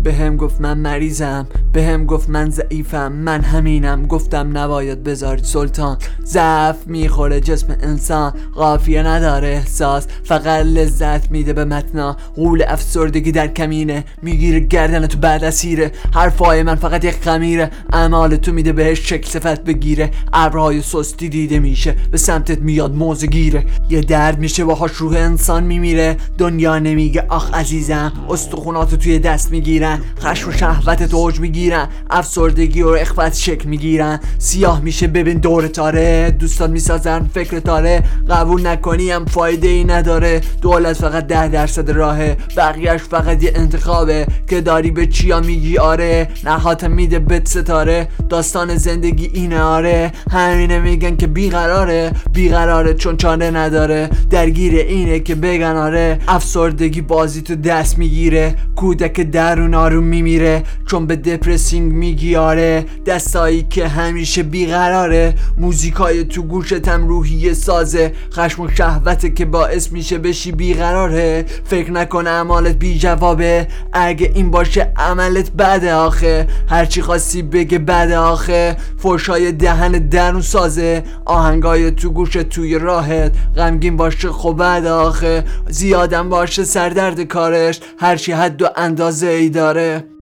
بهم گفت من مریضم، بهم گفت من ضعیفم، من همینم، گفتم نباید بذاری سلطان. ضعف میخوره جسم انسان، قافیه نداره احساس، فقط لذت میده به متنا. غول افسردگی در کمینه، میگیره گردن تو بعد اسیره. حرفای من فقط یک خمیره، اعمال تو میده بهش شکل صفت بگیره. ابرهای سستی دیده میشه، به سمتت میاد موزه گیره. یه درد میشه باهاش روح انسان میمیره. دنیا نمیگه آخ عزیزم، استخوناتو توی دست میگیرن. خشم و شهوتت اوج میگیرن، افسردگی و اخوت شکل میگیرن. سیاه میشه ببین دور تاره، دوستان میسازن فکر تاره. قبول نکنی هم فایده ای نداره، دولت فقط 10% راهه، بقیهش فقط یه انتخابه. که داری به چیا میگی آره، نهات میده بهت ستاره. داستان زندگی اینه آره، همینه میگن که بیقراره چون چاره نداره. درگیر اینه که بگن آره، افسردگی بازی تو دست میگیره. کودک درون آروم میمیره، چون به دپرسینگ میگی آره. دستایی که همیشه بیقراره، موزیکای تو گوشتم روحیه سازه. خشم و شهوته که باعث میشه بشی بیقراره. فکر نکن اعمالت بی جوابه، اگه این باشه عملت بده آخه. هرچی خواستی بگه بده آخه، فوشای دهن درون سازه. آهنگای تو گوشت توی راهت، غمگین باشه خب بده آخه. زیادم باشه سردرد کارش، هرچی حد و اندازه ای داره.